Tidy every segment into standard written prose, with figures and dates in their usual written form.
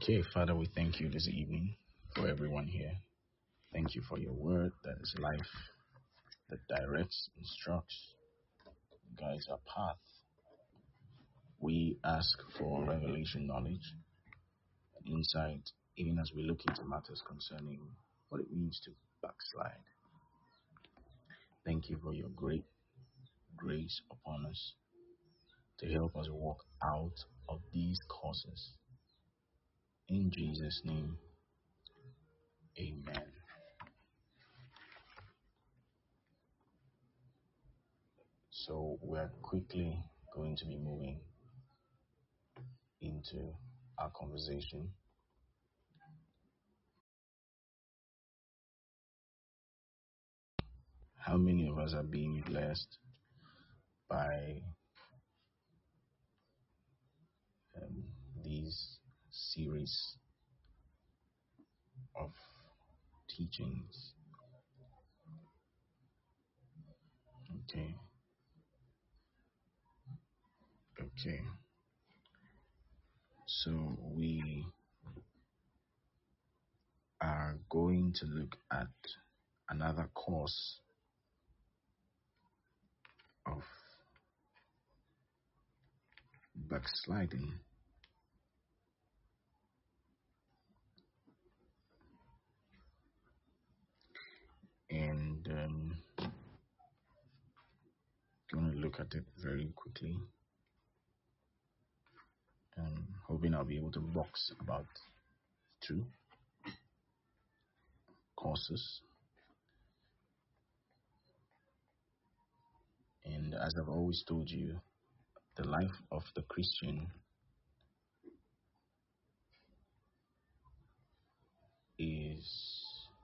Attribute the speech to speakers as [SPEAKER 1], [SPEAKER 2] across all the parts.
[SPEAKER 1] Okay, Father, we thank you this evening for everyone here. Thank you for your word that is life, that directs, instructs, guides our path. We ask for revelation knowledge and insight, even as we look into matters concerning what it means to backslide. Thank you for your great grace upon us to help us walk out of these courses. In Jesus' name, amen. So we're quickly going to be moving into our conversation. How many of us are being blessed by these series of teachings? Okay. So we are going to look at another course of backsliding. And going to look at it very quickly. Hoping I'll be able to box about 2 courses. And as I've always told you, the life of the Christian is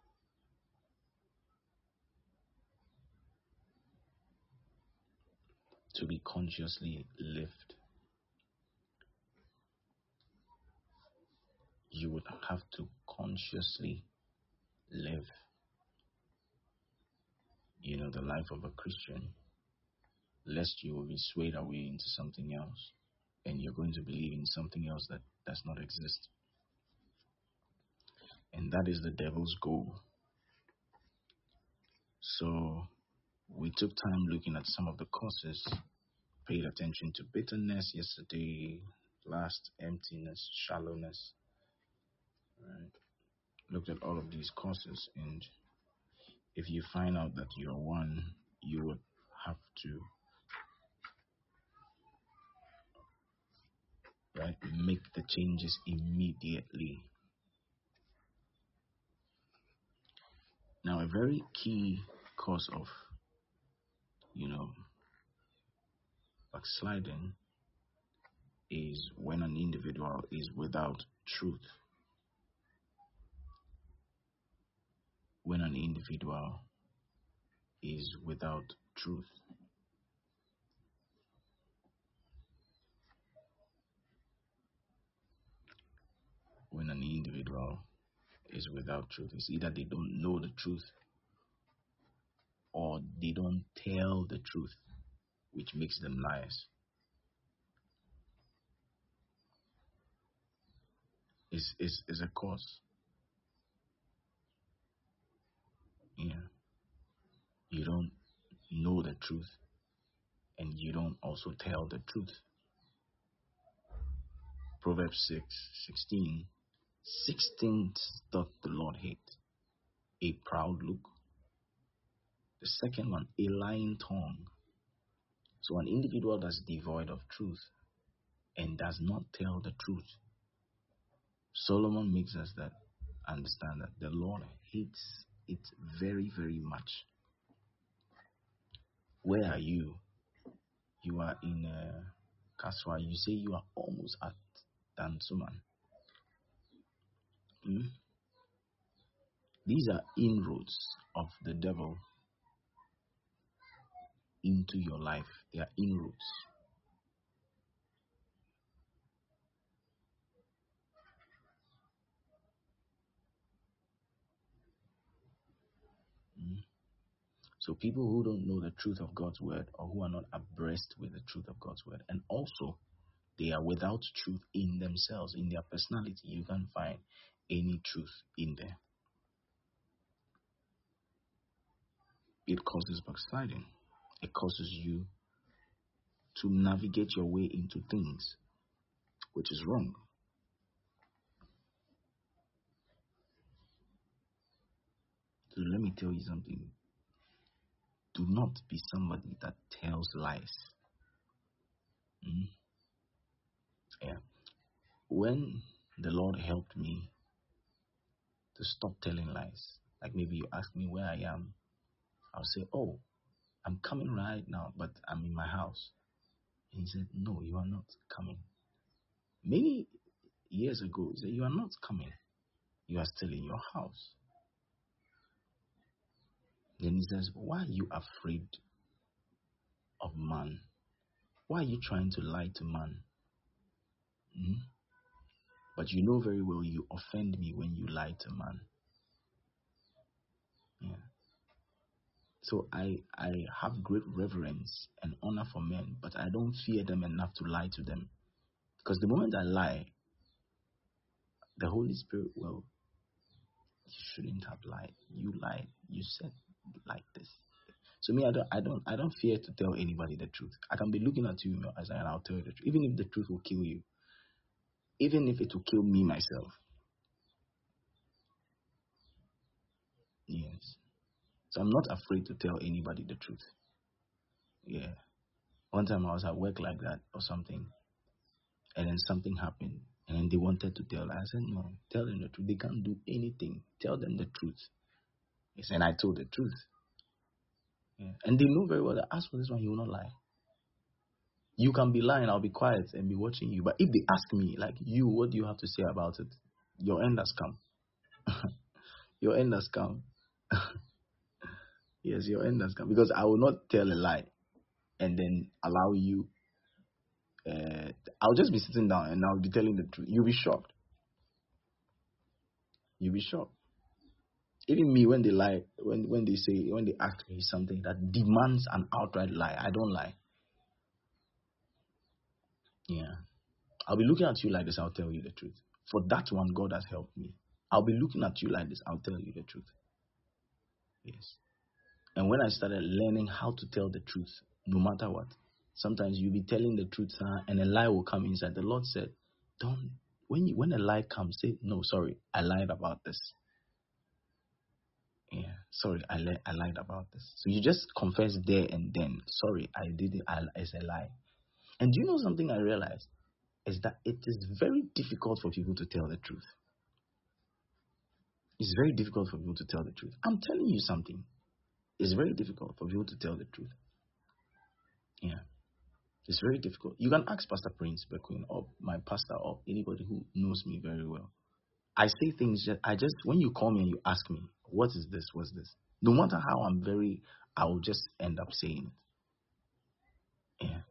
[SPEAKER 1] to be consciously lived. You would have to consciously live, the life of a Christian, lest you will be swayed away into something else and you're going to believe in something else that does not exist. And that is the devil's goal. So we took time looking at some of the causes, paid attention to bitterness yesterday, lust, emptiness, shallowness, right? Looked at all of these causes, and if you find out that you're one, you would have to make the changes immediately. Now, a very key cause of backsliding is when an individual is without truth. When an individual is without truth. When an individual is without truth, it's either they don't know the truth or they don't tell the truth, which makes them liars. Is a cause. Yeah. You don't know the truth and you don't also tell the truth. Proverbs 6:16. 6 things doth the Lord hate: a proud look. The second one, a lying tongue. So an individual that's devoid of truth and does not tell the truth. Solomon makes us that understand that the Lord hates it very, very much. Where are you? You are in Kaswa. You say you are almost at Dansuman. These are inroads of the devil into your life. They are inroads. So people who don't know the truth of God's word, or who are not abreast with the truth of God's word, and also They are without truth in themselves, in their personality. You can't find any truth in there. It causes backsliding. It causes you to navigate your way into things, which is wrong. So let me tell you something. Do not be somebody that tells lies. Mm? Yeah. When the Lord helped me to stop telling lies, like maybe you ask me where I am, I'll say, oh, I'm coming right now, but I'm in my house. And he said, no, you are not coming. Many years ago, he said, you are not coming. You are still in your house. Then he says, why are you afraid of man? Why are you trying to lie to man? Hmm? But you know very well you offend me when you lie to man. Yeah. So I have great reverence and honor for men, but I don't fear them enough to lie to them. Because the moment I lie, the Holy Spirit will, you shouldn't have lied. You lied. You said like this. So me, I don't fear to tell anybody the truth. I can be looking at you in your eyes and I'll tell you the truth, even if the truth will kill you, even if it will kill me myself. Yes. So I'm not afraid to tell anybody the truth. Yeah. One time I was at work like that or something, and then something happened, and then they wanted to tell. I said, no, tell them the truth. They can't do anything. Tell them the truth. Yes, and I told the truth. Yeah. And they know very well that as for this one, he will not lie. You can be lying, I'll be quiet and be watching you. But if they ask me, like, you, what do you have to say about it? Your end has come. Your end has come. Yes, your end has come. Because I will not tell a lie and then allow you. I'll just be sitting down and I'll be telling the truth. You'll be shocked. You'll be shocked. Even me, when they lie, when they ask me something that demands an outright lie, I don't lie. Yeah. I'll be looking at you like this, I'll tell you the truth. For that one, God has helped me. I'll be looking at you like this, I'll tell you the truth. Yes. And when I started learning how to tell the truth, no matter what, sometimes you'll be telling the truth, and a lie will come inside. The Lord said, don't, when a lie comes, say, no, sorry, I lied about this. Yeah, sorry, I lied about this. So you just confess there and then, sorry, I did it, it's a lie. And do you know something I realized? Is that it is very difficult for people to tell the truth. It's very difficult for people to tell the truth. I'm telling you something. It's very difficult for people to tell the truth. Yeah. It's very difficult. You can ask Pastor Prince Bequin or my pastor or anybody who knows me very well. I say things when you call me and you ask me, what is this? What's this? No matter how I will just end up saying it. Yeah.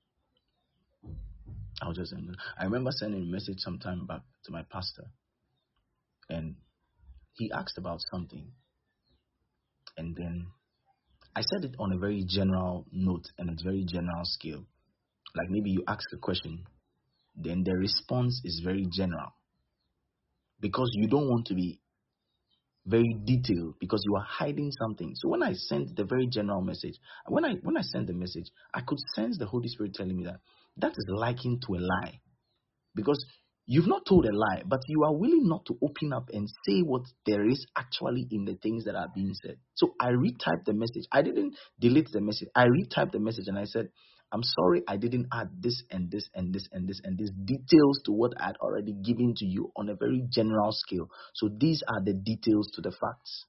[SPEAKER 1] I remember sending a message sometime back to my pastor, and he asked about something, and then I said it on a very general note and a very general scale. Like maybe you ask a question, then the response is very general because you don't want to be very detailed because you are hiding something. So when I sent the very general message, when I sent the message, I could sense the Holy Spirit telling me that is likened to a lie. Because you've not told a lie, but you are willing not to open up and say what there is actually in the things that are being said. So I retyped the message. I didn't delete the message. I retyped the message and I said, I'm sorry I didn't add this and this and this and this and this details to what I had already given to you on a very general scale. So these are the details to the facts.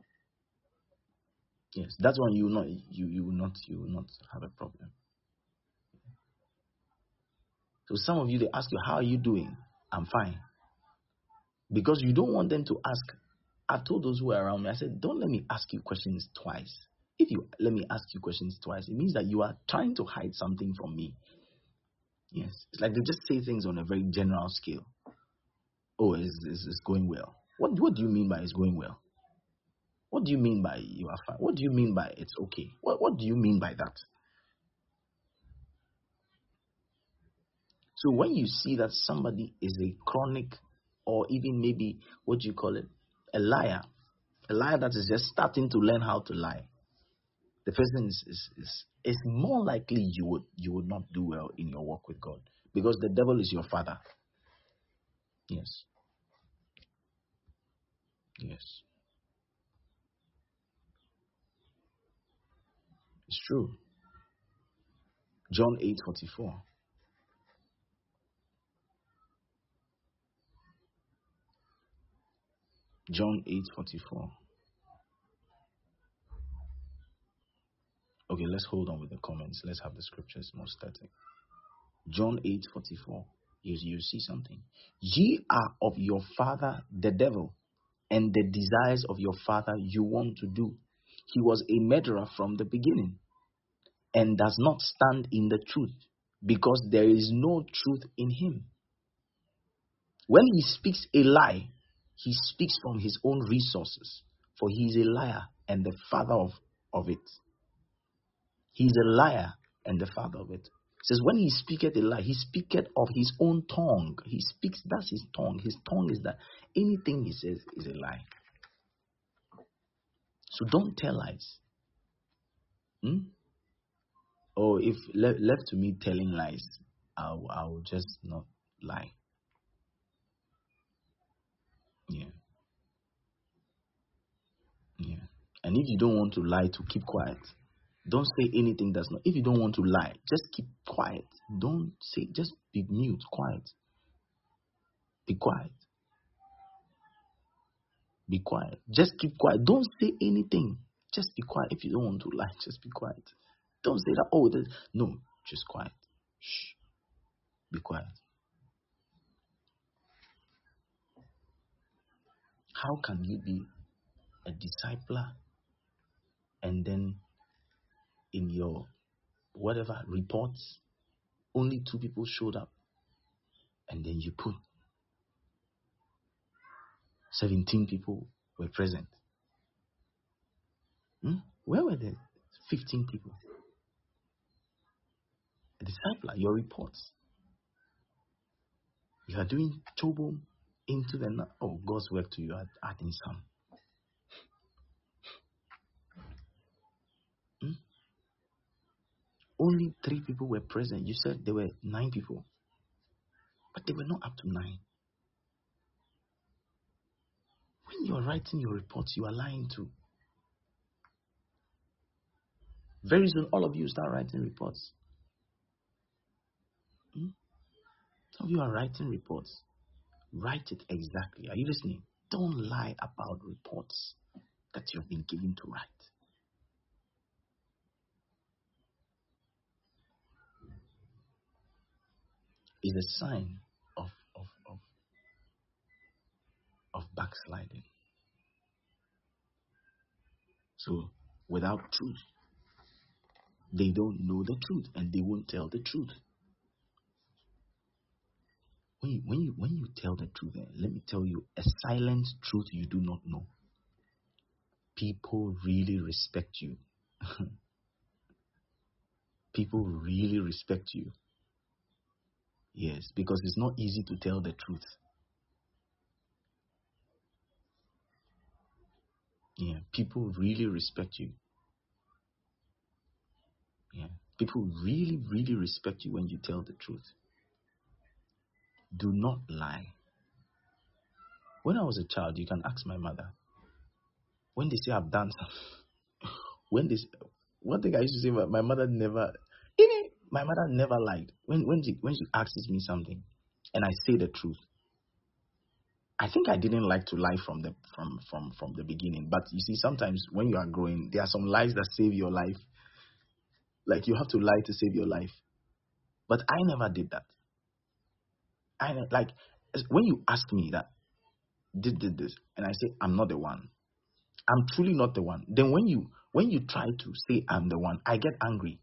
[SPEAKER 1] Yes, that's one you will not have a problem. So some of you, they ask you, how are you doing? I'm fine. Because you don't want them to ask. I told those who are around me, I said, don't let me ask you questions twice. If you let me ask you questions twice, it means that you are trying to hide something from me. Yes. It's like they just say things on a very general scale. Oh, it's going well. What do you mean by it's going well? What do you mean by you are fine? What do you mean by it's okay? What do you mean by that? So when you see that somebody is a chronic, or even maybe what do you call it, a liar that is just starting to learn how to lie, the person is more likely you would not do well in your walk with God, because the devil is your father. Yes, yes, it's true. John 8:44. John 8:44. Okay, let's hold on with the comments. Let's have the scriptures more static. John 8:44. You see something. Ye are of your father the devil, and the desires of your father you want to do. He was a murderer from the beginning, and does not stand in the truth, because there is no truth in him. When he speaks a lie, he speaks from his own resources, for he is a liar and the father of it. He is a liar and the father of it. It says, when he speaketh a lie, he speaketh of his own tongue. He speaks, that's his tongue. His tongue is that anything he says is a lie. So don't tell lies. Or if left to me telling lies, I'll just not lie. Yeah. Yeah. And if you don't want to lie, to keep quiet. Don't say anything that's not. If you don't want to lie, just keep quiet. Don't say, just be mute, quiet. Be quiet. Be quiet. Just keep quiet. Don't say anything. Just be quiet. If you don't want to lie, just be quiet. Don't say that, no, just quiet. Shh. Be quiet. How can you be a discipler and then in your whatever reports, only 2 people showed up, and then you put 17 people were present? Where were the 15 people? A discipler, your reports. You are doing chobo into the night. Oh, God's work to you are adding some. Only 3 people were present. You said there were 9 people, but they were not up to 9. When you are writing your reports, you are lying too. Very soon, all of you start writing reports. Some of you are writing reports. Write it exactly. Are you listening? Don't lie about reports that you've been given to write. It's a sign of backsliding. So, without truth, they don't know the truth and they won't tell the truth. When you tell the truth, let me tell you a silent truth you do not know. People really respect you. People really respect you. Yes, because it's not easy to tell the truth. Yeah, people really respect you. Yeah, people really, really respect you when you tell the truth. Do not lie. When I was a child, you can ask my mother. When they say I've done something, one thing I used to say, my mother never, my mother never lied. When she asks me something, and I say the truth, I think I didn't like to lie from the beginning. But you see, sometimes when you are growing, there are some lies that save your life. Like you have to lie to save your life. But I never did that. When you ask me that did this, and I say I'm not the one, I'm truly not the one. Then when you try to say I'm the one, I get angry.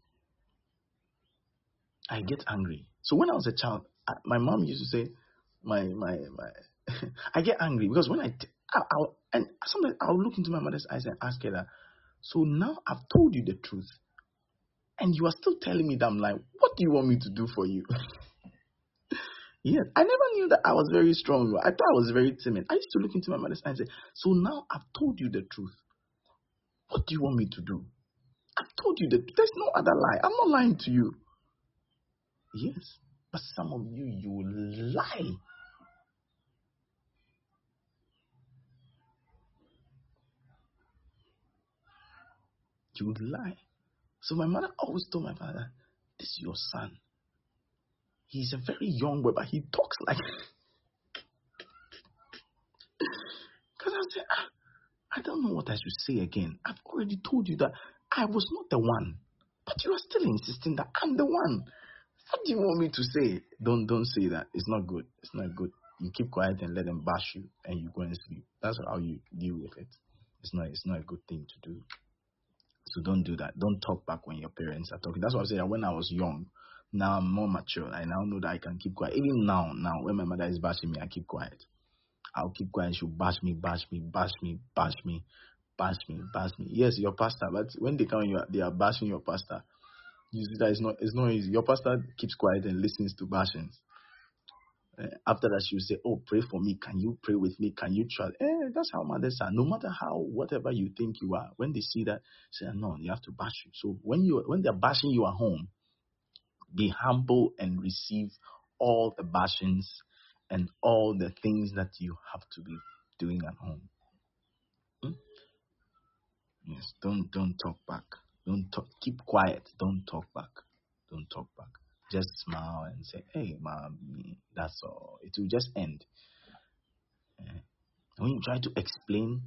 [SPEAKER 1] So when I was a child, my mom used to say, my I get angry because when and sometimes I'll look into my mother's eyes and ask her that. So now I've told you the truth, and you are still telling me that I'm lying. What do you want me to do for you? Yes, I never knew that I was very strong. I thought I was very timid. I used to look into my mother's eyes and say, so now I've told you the truth. What do you want me to do? I've told you that there's no other lie. I'm not lying to you. Yes, but some of you, you lie. You lie. So my mother always told my father, this is your son. He's a very young boy, but he talks like. Because I said, I don't know what I should say again. I've already told you that I was not the one. But you are still insisting that I'm the one. What do you want me to say? Don't say that. It's not good. It's not good. You keep quiet and let them bash you and you go and sleep. That's how you deal with it. It's not a good thing to do. So don't do that. Don't talk back when your parents are talking. That's what I said. When I was young, now I'm more mature. I now know that I can keep quiet. Even now, when my mother is bashing me, I keep quiet. I'll keep quiet. She'll bash me, bash me, bash me, bash me, bash me, bash me. Yes, your pastor, but when they come, they are bashing your pastor. You see that it's not easy. Your pastor keeps quiet and listens to bashings. After that, she will say, "Oh, pray for me. Can you pray with me? Can you trust?" That's how mothers are. No matter how whatever you think you are, when they see that, say, "No, you have to bash you." So when they're bashing you at home, be humble and receive all the bashings and all the things that you have to be doing at home. Hmm? Yes, don't talk back. Don't talk. Keep quiet. Don't talk back. Don't talk back. Just smile and say, "Hey, mommy, that's all." It will just end. Eh, When you try to explain,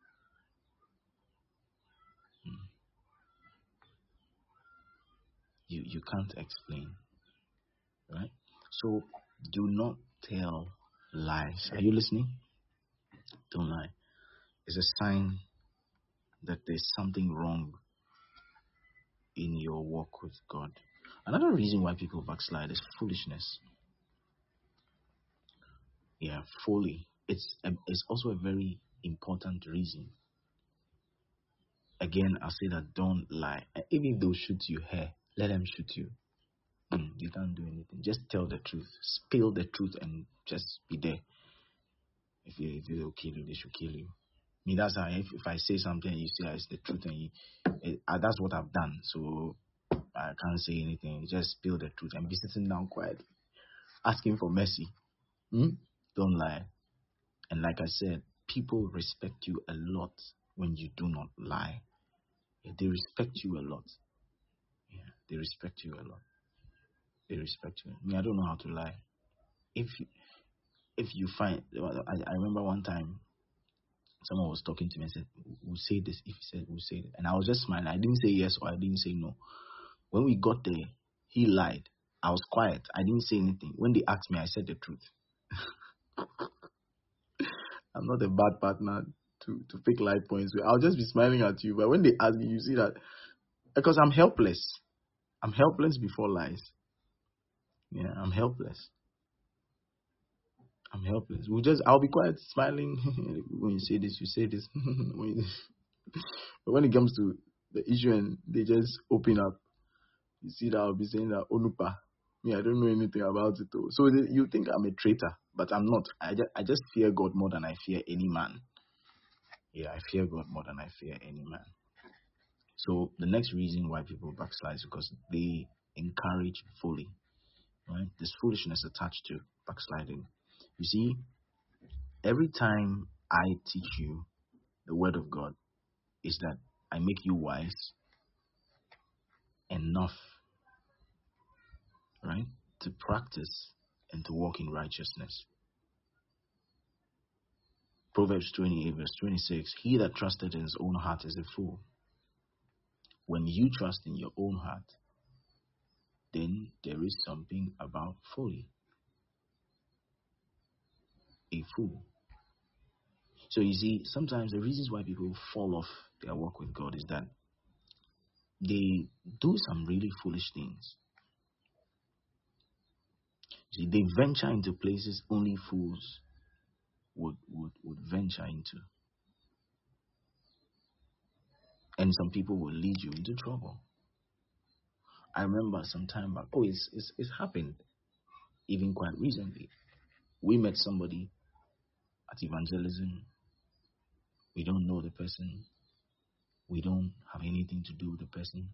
[SPEAKER 1] you can't explain, right? So do not tell lies. Are you listening? Don't lie. It's a sign that there's something wrong in your walk with God. Another reason why people backslide is foolishness. Yeah, folly. It's also a very important reason. Again, I'll say that don't lie. Even if they'll shoot you, hey, let them shoot you. You can't do anything. Just tell the truth. Spill the truth and just be there. If they'll kill you, they should kill you. Me, that's how if I say something and you say it's the truth and that's what I've done. So I can't say anything. Just spill the truth and be sitting down quietly, asking for mercy. Don't lie. And like I said, people respect you a lot when you do not lie. Yeah, they respect you a lot. Yeah, they respect you a lot. They respect you. Me, I don't know how to lie. If you, if you find, I remember one time someone was talking to me and said, "We'll say this." If he said, "We'll say it," and I was just smiling. I didn't say yes or I didn't say no. When we got there, he lied. I was quiet. I didn't say anything. When they asked me, I said the truth. I'm not a bad partner to fake lie points. I'll just be smiling at you. But when they ask me, you see that because I'm helpless. I'm helpless before lies. Yeah, I'm helpless. I'm helpless. I'll be quiet, smiling. When you say this, you say this. But when it comes to the issue and they just open up, you see that I'll be saying that Onupa. Me, I don't know anything about it though. So you think I'm a traitor, but I'm not. I just fear God more than I fear any man. Yeah, I fear God more than I fear any man. So the next reason why people backslide is because they encourage folly. Right? There's foolishness attached to backsliding. You see, every time I teach you the word of God, is that I make you wise enough, right, to practice and to walk in righteousness. Proverbs 28, verse 26, he that trusted in his own heart is a fool. When you trust in your own heart, then there is something about folly, a fool. So you see, sometimes the reasons why people fall off their walk with God is that they do some really foolish things. See, they venture into places only fools would venture into. And some people will lead you into trouble. I remember some time back, it's happened. Even quite recently, we met somebody at evangelism. We don't know the person. We don't have anything to do with the person.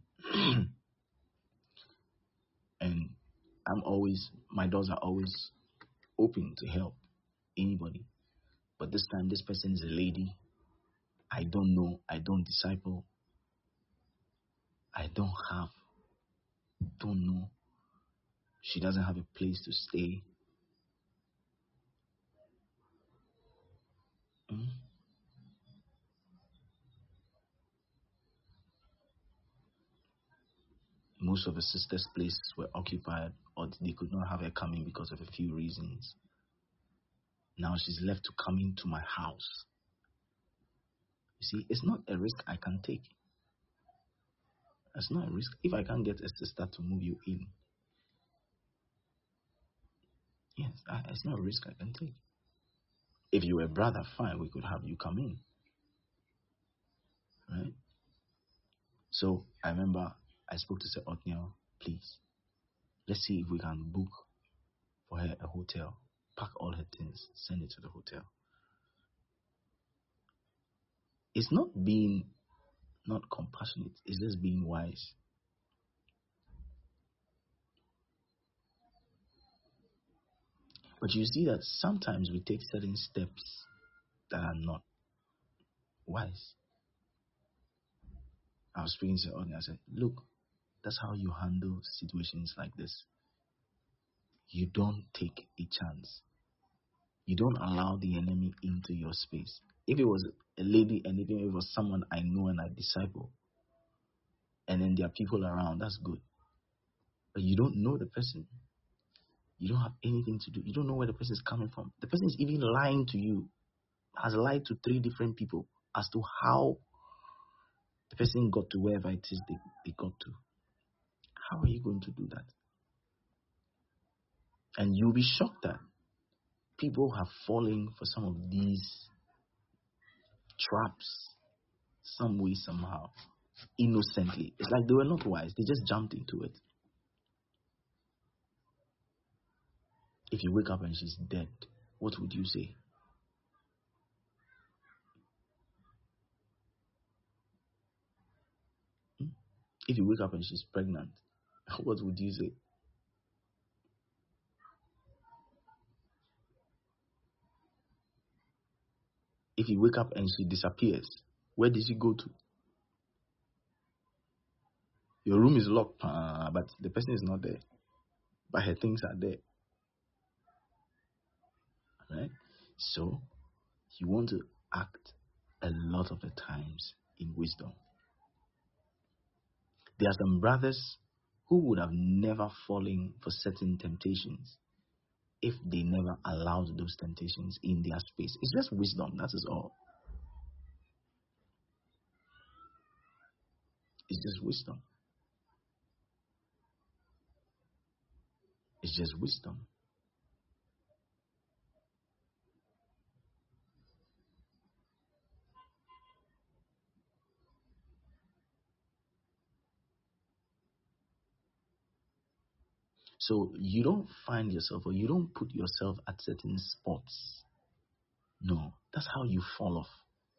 [SPEAKER 1] And my doors are always open to help anybody. But this time, this person is a lady. I don't know. I don't disciple. I don't know. She doesn't have a place to stay. Mm. Most of the sisters' places were occupied, or they could not have her coming because of a few reasons. Now she's left to come into my house. You see, it's not a risk I can take. It's not a risk. If I can't get a sister to move you in, yes, it's not a risk I can take. If you were a brother, fine, we could have you come in, right? So I remember I spoke to Sir Othniel, please, let's see if we can book for her a hotel, pack all her things, send it to the hotel. It's not being not compassionate, it's just being wise. But you see that sometimes we take certain steps that are not wise. I was speaking to Othniel, I said, look, that's how you handle situations like this. You don't take a chance. You don't allow the enemy into your space. If it was a lady and even if it was someone I know and I disciple, and then there are people around, that's good. But you don't know the person. You don't have anything to do. You don't know where the person is coming from. The person is even lying to you, has lied to 3 different people as to how the person got to wherever it is they got to. How are you going to do that? And you'll be shocked that people have fallen for some of these traps some way, somehow, innocently. It's like they were not wise. They just jumped into it. If you wake up and she's dead, what would you say? Hmm? If you wake up and she's pregnant, what would you say? If you wake up and she disappears, where did she go to? Your room is locked, but the person is not there. But her things are there. Right? So, you want to act a lot of the times in wisdom. There are some brothers who would have never fallen for certain temptations if they never allowed those temptations in their space. It's just wisdom, that is all. It's just wisdom. It's just wisdom. So you don't find yourself or you don't put yourself at certain spots. No, that's how you fall off.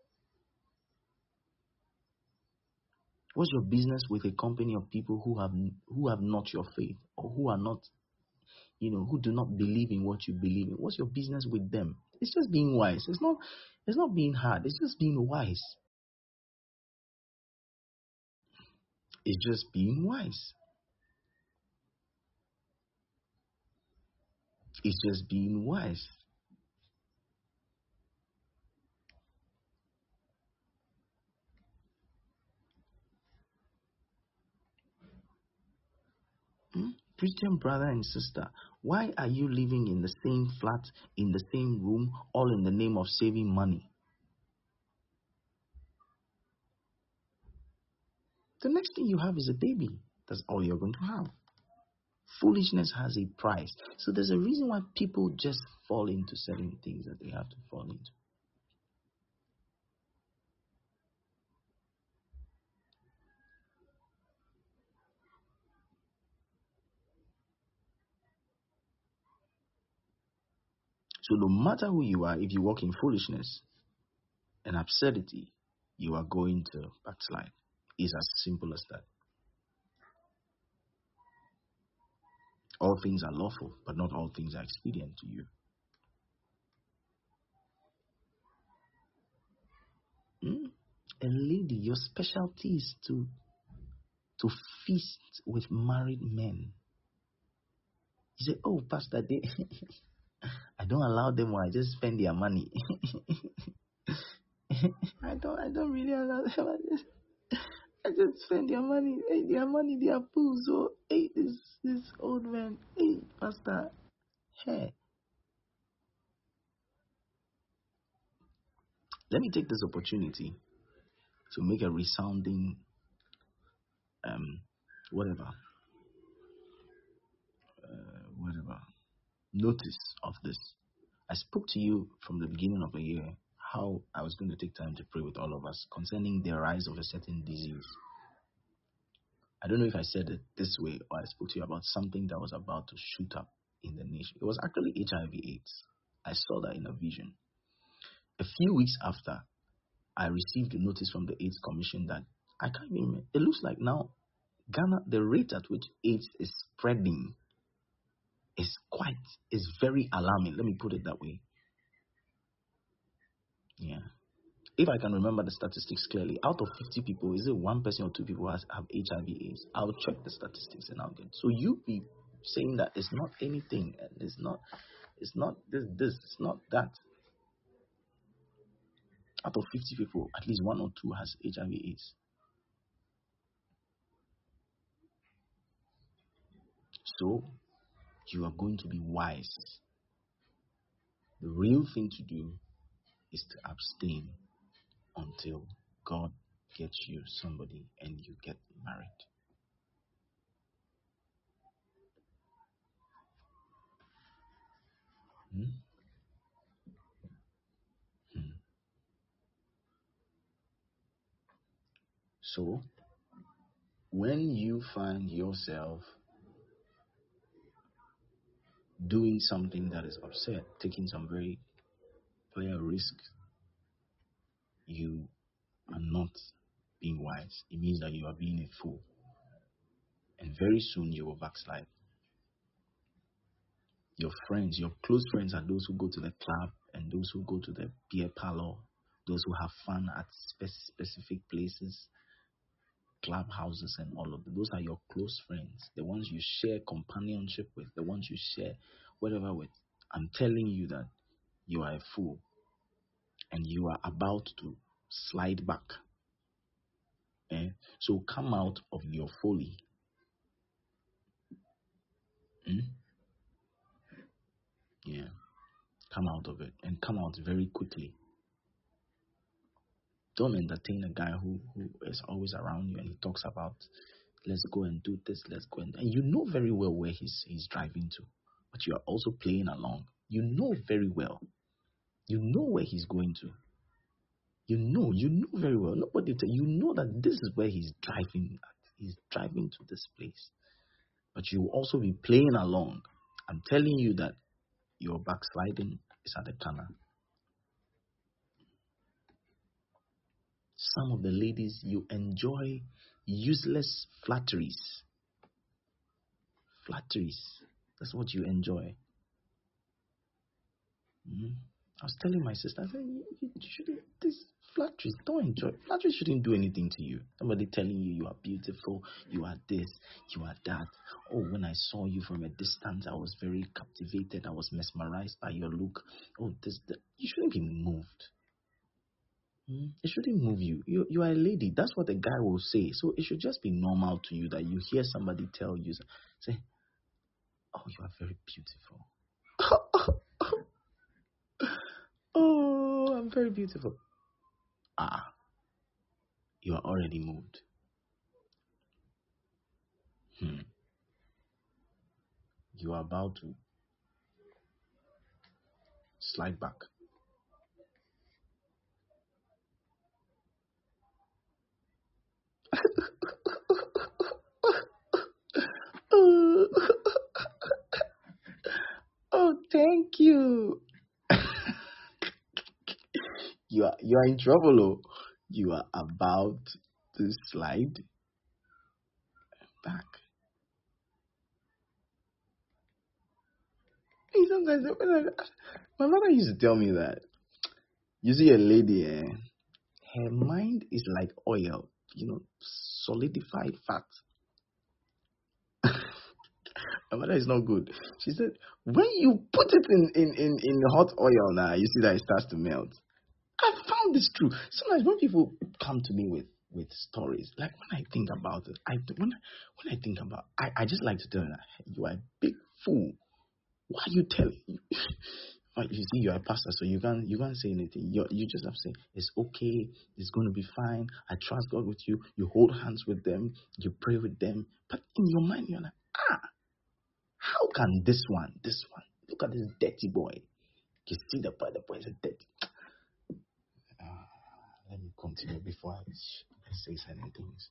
[SPEAKER 1] What's your business with a company of people who have not your faith or who are not, who do not believe in what you believe in? What's your business with them? It's just being wise. It's not being hard. It's just being wise. It's just being wise. It's just being wise. Christian brother and sister, why are you living in the same flat, in the same room, all in the name of saving money? The next thing you have is a baby. That's all you're going to have. Foolishness has a price. So there's a reason why people just fall into certain things that they have to fall into. So no matter who you are, if you walk in foolishness and absurdity, you are going to backslide. It's as simple as that. All things are lawful, but not all things are expedient to you. Hmm? A lady, your specialty is to feast with married men. You say, "Oh, Pastor, I don't allow them, or I just spend their money." I don't really allow them. I just spend their money. Hey, their money, their food. So, hey, this old man, hey, Pastor, hey. Let me take this opportunity to make a resounding, um, whatever, whatever notice of this. I spoke to you from the beginning of the year how I was going to take time to pray with all of us concerning the rise of a certain disease. I don't know if I said it this way or I spoke to you about something that was about to shoot up in the nation. It was actually HIV/AIDS. I saw that in a vision. A few weeks after, I received a notice from the AIDS Commission that I can't even remember. It looks like now Ghana, the rate at which AIDS is spreading is very alarming. Let me put it that way. Yeah. If I can remember the statistics clearly, out of 50 people, is it one person or two people have HIV/AIDS? I'll check the statistics and I'll get. So you be saying that it's not anything and it's not this, it's not that. Out of 50 people, at least one or two has HIV/AIDS. So you are going to be wise. The real thing to do is to abstain until God gets you somebody and you get married. Hmm? Hmm. So when you find yourself doing something that is upset, taking some very clear risk, you are not being wise. It means that you are being a fool. And very soon you will backslide. Your friends, your close friends are those who go to the club and those who go to the beer parlor, those who have fun at specific places, clubhouses and all of them. Those are your close friends, the ones you share companionship with, the ones you share whatever with. I'm telling you that you are a fool and you are about to slide back. So come out of your folly. Yeah, come out of it and come out very quickly. Don't entertain a guy who is always around you and he talks about, let's go and do this, and you know very well where he's driving to, but you are also playing along. You know very well. You know where he's going to. You know very well. Nobody tell you know that this is where he's driving at. He's driving to this place. But you will also be playing along. I'm telling you that your backsliding is at the corner. Some of the ladies, you enjoy useless flatteries. Flatteries. That's what you enjoy. I was telling my sister, I said, you shouldn't, this flatteries, don't enjoy. Flatteries shouldn't do anything to you. Somebody telling you are beautiful, you are this, you are that. Oh, when I saw you from a distance, I was very captivated. I was mesmerized by your look. Oh, this, that. You shouldn't be moved. It shouldn't move you. You are a lady. That's what a guy will say. So it should just be normal to you that you hear somebody tell you, say, oh, you are very beautiful. Oh, I'm very beautiful. You are already moved. You are about to slide back. Oh, thank you. you are in trouble. Oh. You are about to slide back. Hey, sometimes my mother used to tell me that you see a lady, her mind is like oil, solidified fat. My mother is not good. She said, when you put it in hot oil now, you see that it starts to melt. I found this true. Sometimes when people come to me with stories, like when I think about it, when I think about, I just like to tell them, you are a big fool. Why are you telling? You see, you're a pastor, so you can't say anything. You just have to say it's okay. It's going to be fine. I trust God with you. You hold hands with them. You pray with them. But in your mind, you're like, how can this one? Look at this dirty boy. You see the boy is a dirty. Let me continue before I say certain things.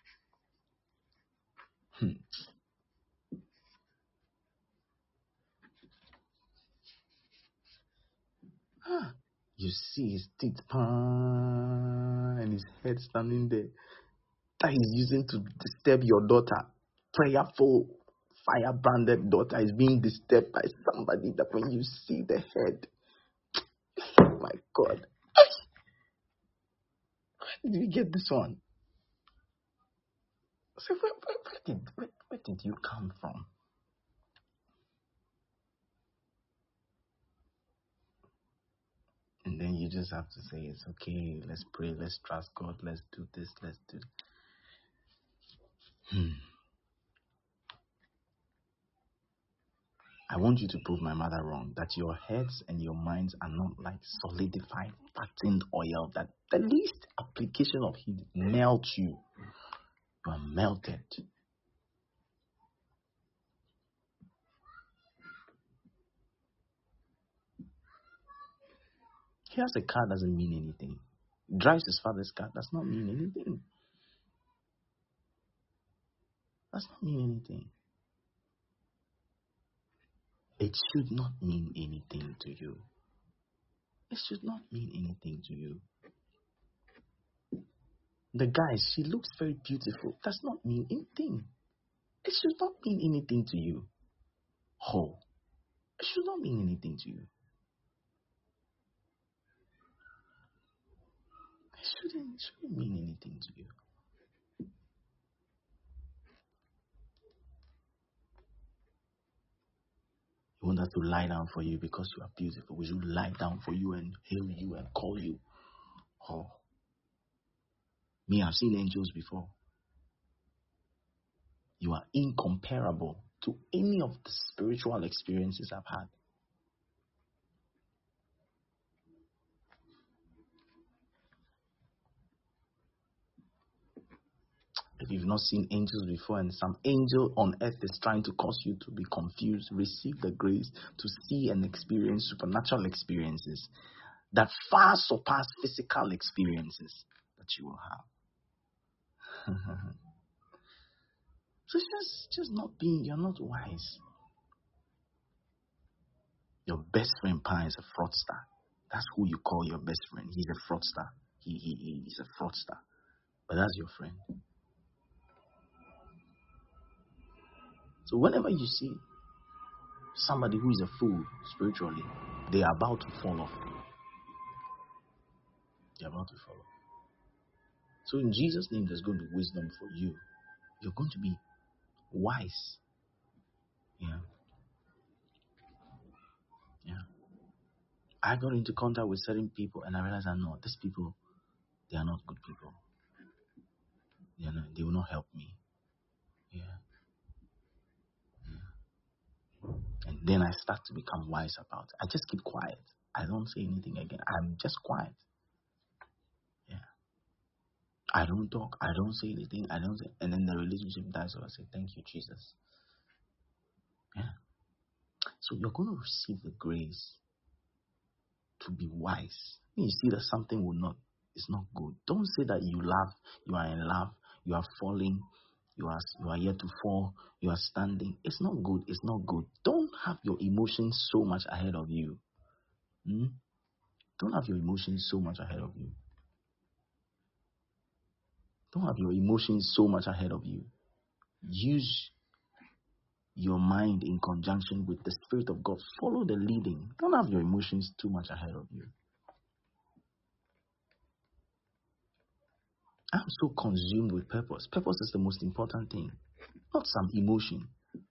[SPEAKER 1] You see his teeth and his head standing there. That he's using to disturb your daughter. Prayerful, fire-branded daughter is being disturbed by somebody that when you see the head, oh my God. Where did we get this one? So where did you come from? And then you just have to say, it's okay, let's pray, let's trust God, let's do this, let's do. I want you to prove my mother wrong, that your heads and your minds are not like solidified, fattened oil, that the least application of heat melts you. You are melted. He has a car, doesn't mean anything. Drives his father's car, does not mean anything. Does not mean anything. It should not mean anything to you. It should not mean anything to you. The guy, she looks very beautiful. Does not mean anything. It should not mean anything to you. Oh, it should not mean anything to you. It shouldn't mean anything to you. You want us to lie down for you because you are beautiful. We should lie down for you and hail you and call you. Oh, me, I've seen angels before. You are incomparable to any of the spiritual experiences I've had. If you've not seen angels before and some angel on earth is trying to cause you to be confused, receive the grace to see and experience supernatural experiences that far surpass physical experiences that you will have. So just not being, you're not wise. Your best friend Pa is a fraudster. That's who you call your best friend. He's a fraudster. He's a fraudster. But that's your friend. So whenever you see somebody who is a fool spiritually, they are about to fall off. They're about to fall off. So in Jesus' name, there's going to be wisdom for you. You're going to be wise. Yeah. Yeah. I got into contact with certain people and I realized that no, these people, they are not good people. They will not help me. Yeah. And then I start to become wise about it. I just keep quiet. I don't say anything again. I'm just quiet. Yeah. I don't talk. I don't say anything. And then the relationship dies. So I say, thank you, Jesus. Yeah. So you're going to receive the grace to be wise. When you see that something is not good, don't say that you are in love, you are falling, you are yet to fall, you are standing. It's not good. It's not good. Don't have your emotions so much ahead of you. Don't have your emotions so much ahead of you. Don't have your emotions so much ahead of you. Use your mind in conjunction with the Spirit of God. Follow the leading. Don't have your emotions too much ahead of you. I'm so consumed with purpose. Purpose is the most important thing, not some emotion.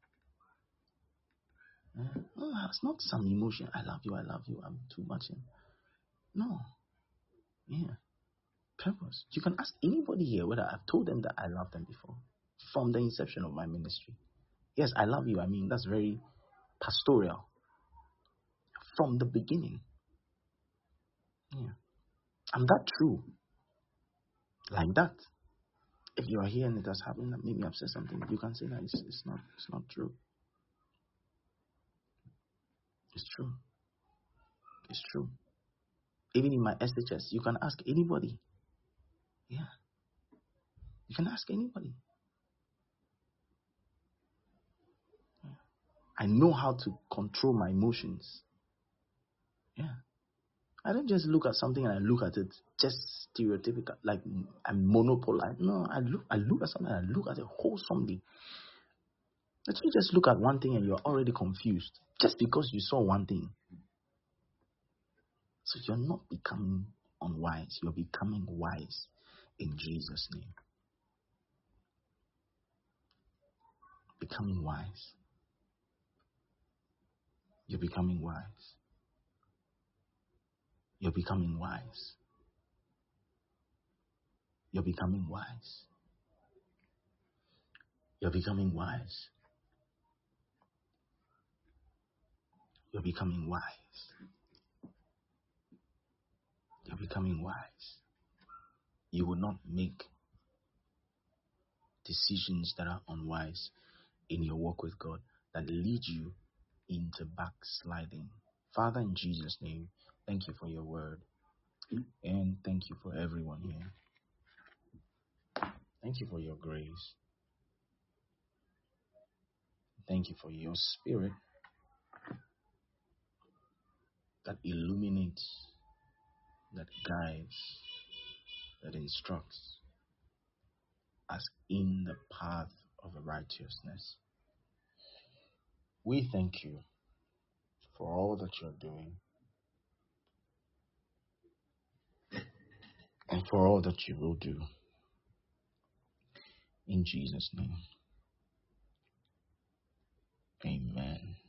[SPEAKER 1] No, it's not some emotion. I love you. I'm too much. No. Yeah. Purpose. You can ask anybody here whether I've told them that I love them before. From the inception of my ministry. Yes, I love you. I mean, that's very pastoral. From the beginning. Yeah. I'm that true. Like that. If you are here and it has happened, maybe I've said something, you can say that it's not true. It's true. It's true. Even in my SHS, you can ask anybody. Yeah. You can ask anybody. Yeah. I know how to control my emotions. Yeah. I don't just look at something and I look at it just stereotypical, like I'm monopolized. No, I look at something and I look at it wholesomely. But you just look at one thing and you're already confused just because you saw one thing. So you're not becoming unwise. You're becoming wise in Jesus' name. Becoming wise. You're becoming wise. You're becoming wise. You're becoming wise. You're becoming wise. You're becoming wise. You're becoming wise. You will not make decisions that are unwise in your walk with God that lead you into backsliding. Father, in Jesus' name, thank you for your word. And thank you for everyone here. Thank you for your grace. Thank you for your spirit that illuminates, that guides, that instructs us in the path of righteousness. We thank you for all that you're doing and for all that you will do. In Jesus' name, amen.